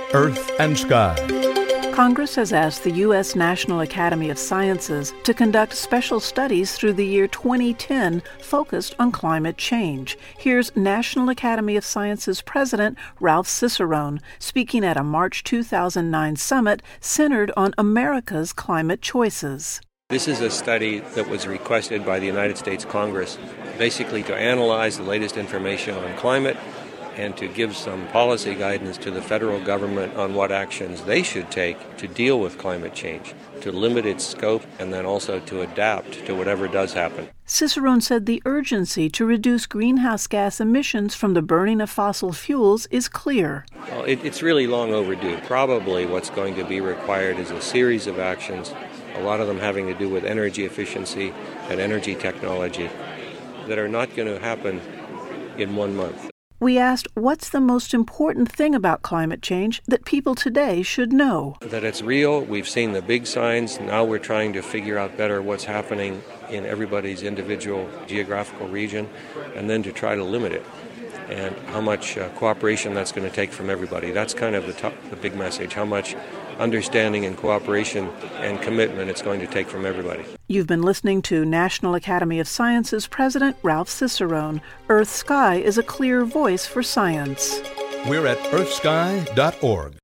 Earth and Sky. Congress has asked the U.S. National Academy of Sciences to conduct special studies through the year 2010 focused on climate change. Here's National Academy of Sciences President Ralph Cicerone speaking at a March 2009 summit centered on America's climate choices. This is a study that was requested by the United States Congress, basically to analyze the latest information on climate and to give some policy guidance to the federal government on what actions they should take to deal with climate change, to limit its scope, and then also to adapt to whatever does happen. Cicerone said the urgency to reduce greenhouse gas emissions from the burning of fossil fuels is clear. Well, it's really long overdue. Probably what's going to be required is a series of actions, a lot of them having to do with energy efficiency and energy technology, that are not going to happen in 1 month. We asked what's the most important thing about climate change that people today should know. That it's real. We've seen the big signs. Now we're trying to figure out better what's happening in everybody's individual geographical region, and then to try to limit it, and how much cooperation that's going to take from everybody. That's kind of the big message, how much understanding and cooperation and commitment it's going to take from everybody. You've been listening to National Academy of Sciences President Ralph Cicerone. Earth Sky is a clear voice for science. We're at earthsky.org.